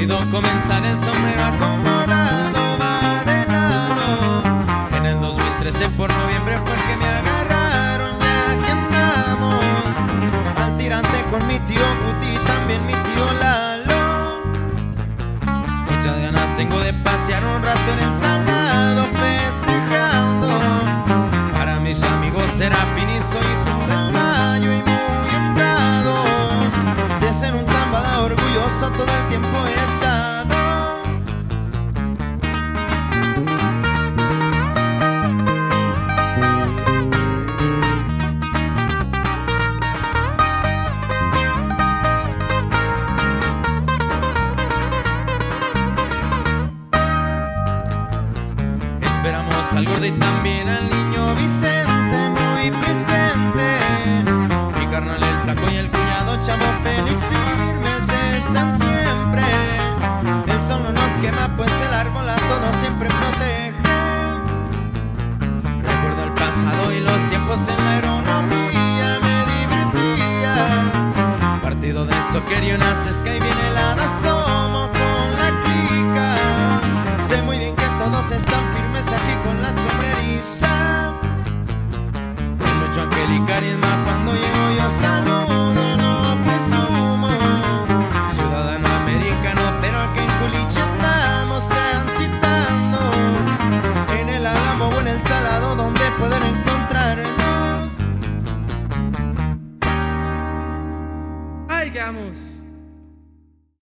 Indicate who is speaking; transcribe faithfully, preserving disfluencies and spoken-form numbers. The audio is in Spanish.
Speaker 1: aburrido comenzar el sombrero acomodado va de lado. En el dos mil trece por noviembre fue que me agarraron, ya que andamos al tirante con mi tío Guti y también mi tío Lalo. Muchas ganas tengo de pasear un rato en el salado festejando. Para mis amigos Serafín y soy hijo del Mayo y muy honrado de ser un zambada orgulloso todo el tiempo he estado. Esperamos al gordo y también al niño Vicente muy presente. Mi carnal el flaco y el cuñado Chavo Félix firmes están siempre. El sol no nos quema pues el árbol a todos siempre protege. Recuerdo el pasado y los tiempos en la aeronomía me divertía. Partido de soccer y una cesca y bien helada somo con la clica. Sé muy bien que todos están firmes aquí con la sombreriza. Con mucho aquel y carisma cuando llego yo salgo